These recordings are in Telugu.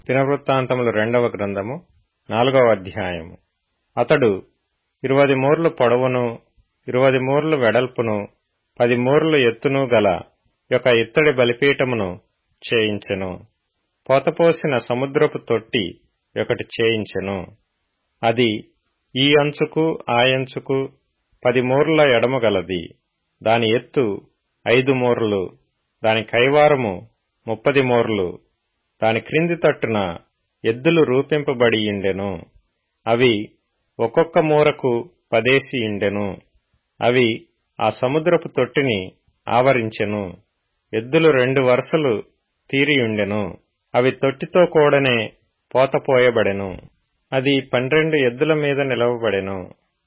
దినవృత్తాంతములు 2వ గ్రంథము 4వ అధ్యాయము. అతడు 20 మూరలు పొడవును 20 మూరలు వెడల్పును 10 మూరలు ఎత్తును గల ఒక ఇత్తడి బలిపీఠమును చేయించెను. పోతపోసిన సముద్రపు తొట్టి ఒకటి చేయించెను. అది ఈ అంచుకు ఆ అంచుకు 10 మూరల ఎడము గలది. దాని ఎత్తు 5 మూరలు, దాని కైవారము 30 మూరలు. దాని క్రింది తట్టున ఎద్దులు రూపింపబడియుండెను. అవి ఒక్కొక్క మూరకు 10 ఉండెను. అవి ఆ సముద్రపు తొట్టిని ఆవరించెను. ఎద్దులు 2 వరుసలు తీరియుండెను. అవి తొట్టితో కూడనే పోతపోయబడెను. అది 12 ఎద్దుల మీద నిలవబడెను.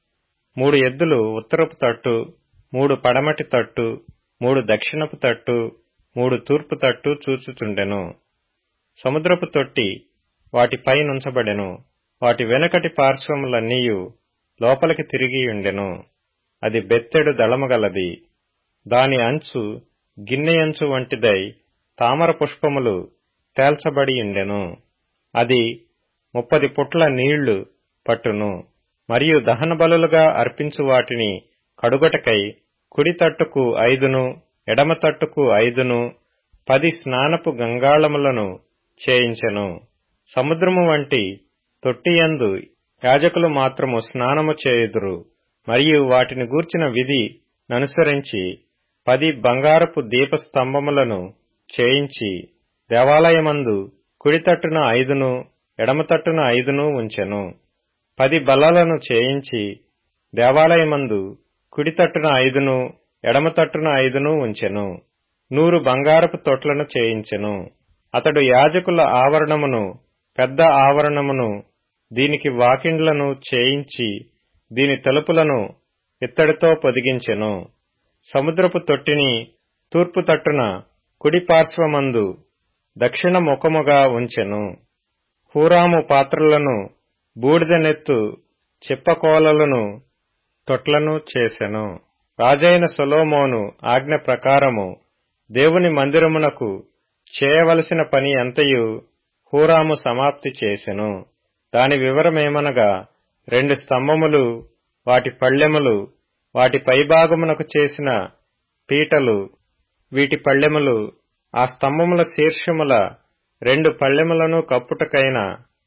3 ఎద్దులు ఉత్తరపు తట్టు, 3 పడమటి తట్టు, 3 దక్షిణపు తట్టు, 3 తూర్పు తట్టు చూచుచుండెను. సముద్రపు తొట్టి వాటిపై నుంచబడెను. వాటి వెనుకటి పార్శ్వములన్నీయు లోపలికి తిరిగియుండెను. అది బెత్తెడు దళముగలది. దాని అంచు గిన్నెయంచు వంటిదై తామర పుష్పములు తేల్చబడియుండెను. అది 30 పుట్ల నీళ్లు పట్టును. మరియు దహన బలులుగా అర్పించు వాటిని కడుగటకై కుడి తట్టుకు 5ను, ఎడమ తట్టుకు 5ను, 10 స్నానపు గంగాళములను చేయించెను. సముద్రము వంటి తొట్టియందు యాజకులు మాత్రము స్నానము చేయుదురు. మరియు వాటిని గూర్చిన విధి ననుసరించి 10 బంగారపు దీపస్తంభములను చేయించి దేవాలయమందు కుడి తట్టున 5ను, ఎడమ తట్టున 5ను ఉంచెను. 10 బల్లలను చేయించి దేవాలయమందు కుడి తట్టున 5ను, ఎడమ తట్టున 5ను ఉంచెను. 100 బంగారపు తొట్లను చేయించెను. అతడు యాజకుల ఆవరణమును, పెద్ద ఆవరణమును, దీనికి వాకిండ్లను చేయించి దీని తలుపులను ఇత్తడితో పొదిగించెను. సముద్రపు తొట్టిని తూర్పు తట్టున కుడి పార్శ్వమందు దక్షిణ ముఖముగా ఉంచెను. హూరాము పాత్రలను, బూడిదనెత్తు చిప్పకోలలను, తొట్లను చేసెను. రాజైన సొలొమోను ఆజ్ఞ ప్రకారము దేవుని మందిరమునకు చేయవలసిన పని అంతయు హూరాము సమాప్తి చేసెను. దాని వివరమేమనగా 2 స్తంభములు, వాటి పళ్ళెములు, వాటి పైభాగమునకు చేసిన పీటలు, వీటి పళ్ళెములు, ఆ స్తంభముల శీర్షముల 2 పళ్ళెములను కప్పుటకైన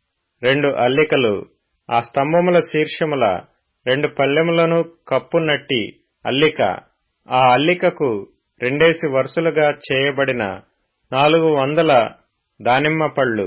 2 అల్లికలు, ఆ స్తంభముల శీర్షముల 2 పళ్ళెములను కప్పునట్టి అల్లిక, ఆ అల్లికకు 2 వరుసలుగా చేయబడిన 400 దానిమ్మ పళ్ళు,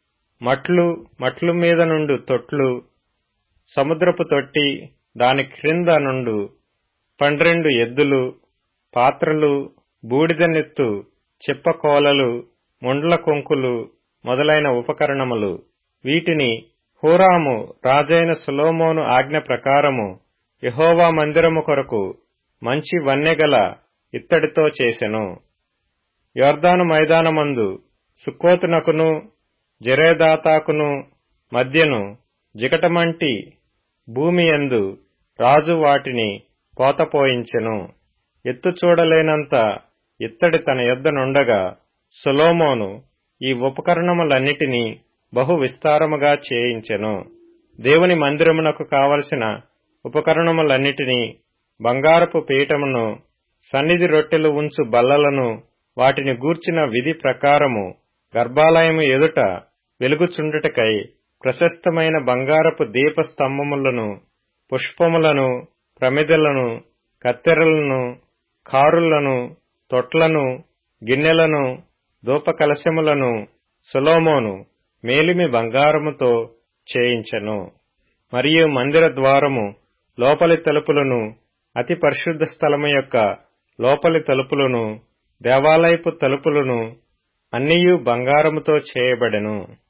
మట్లు మీద నుండు తొట్లు, సముద్రపు తొట్టి, దాని క్రింద నుండు 12 ఎద్దులు, పాత్రలు, బూడిదనెత్తు చిప్పకోలలు, ముండ్ల కొంకులు మొదలైన ఉపకరణములు. వీటిని హూరాము రాజైన సొలొమోను ఆజ్ఞ ప్రకారము యెహోవా మందిరము కొరకు మంచి వన్నెగల ఇత్తడితో చేసెను. యొర్దాను మైదానమందు సుక్కోతునకును జెరేదాతాకును మధ్యను జిగటమంటి భూమియందు రాజు వాటిని పోతపోయించెను. ఎత్తు చూడలేనంత ఇత్తడి తన యొద్ద నుండగా సొలొమోను ఈ ఉపకరణములన్నిటినీ బహు విస్తారముగా చేయించెను. దేవుని మందిరమునకు కావలసిన ఉపకరణములన్నిటినీ, బంగారపు పీఠమును, సన్నిధి రొట్టెలు ఉంచు బల్లలను, వాటిని గూర్చిన విధి ప్రకారము గర్భాలయము ఎదుట వెలుగుచుండుటకై ప్రశస్తమైన బంగారపు దీపస్తంభములను, పుష్పములను, ప్రమిదలను, కత్తెరలను, కారులను, తొట్లను, గిన్నెలను, ధూపకలశములను సొలొమోను మేలిమి బంగారముతో చేయించెను. మరియు మందిర ద్వారము లోపలి తలుపులను, అతి పరిశుద్ధ స్థలము యొక్క లోపలి తలుపులను, దేవాలయపు తలుపులను అన్నియు బంగారముతో చేయబడెను.